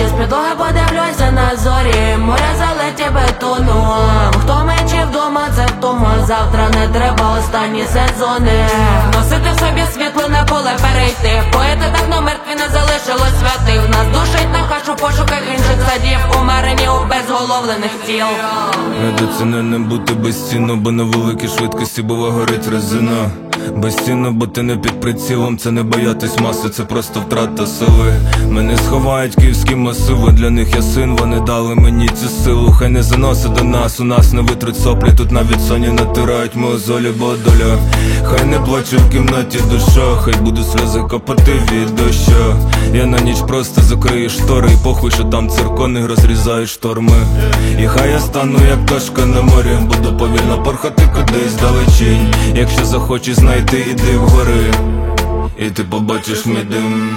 З підлоги подивлюся на зорі, море залиті бетоном. Хто менше вдома, це втома. Завтра не треба останні сезони. Носити в собі світло, на поле перейти. Поети давно мертві, не залишилось святих. Нас душить на хашу пошуках інших садів, умерені у безголовлених тіл. Недоціненим бути безцінно, бо на великій швидкості бува горить резина. Безцінно, бо ти не під прицілом, це не боятись маси, це просто втрата сили. Мене сховають київські масиви, для них я син, вони дали мені цю силу. Хай не заносить до нас, у нас не витруть соплі, тут навіть соні натирають мозолі, бо доля. Хай не плаче в кімнаті душа, хай будуть сльози капати від доща. Я на ніч просто закрию штори, і похуй, що там циркони розрізають шторми. І хай я стану як пташка на морі, буду повільно порхати кудись далечінь. Якщо захочеш знайти, іди вгори, і ти побачиш мій дим.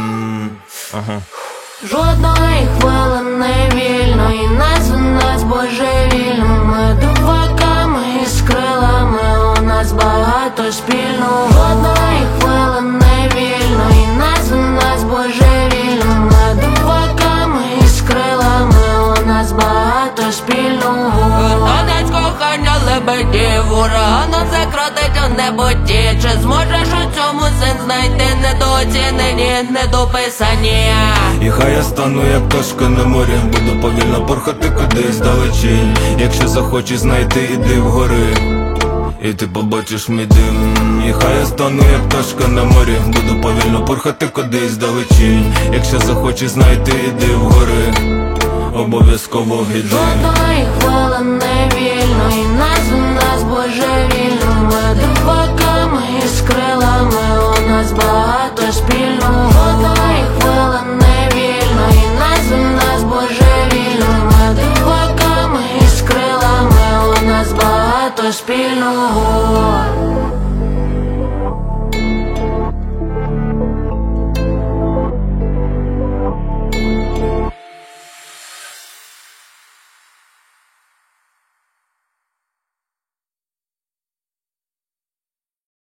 Жодної хвилини вільної, нас божевільними диваками і з крилами, у нас багато спільного. Жодної хвилини вільної, нас божевільними диваками і з крилами, у нас багато спільного. Танець кохання лебедів, ураганом закрутить у неботі. Чи зможеш у цьому сенс знайти? Недооцінені, недописані. І хай я стану як пташка на морі, буду повільно порхати кудись далечінь. Якщо захочеш знайти, іди вгори, і ти побачиш мій дим. І хай я стану як пташка на морі, буду повільно порхати кудись далечінь. Якщо захочеш знайти, іди вгори, обов'язково йди. Жодної хвилини вільної, нас божевільними диваками і з крилами, у нас багато спільного. Жодної хвилини вільної, нас божевільними диваками і з крилами, у нас багато спільного.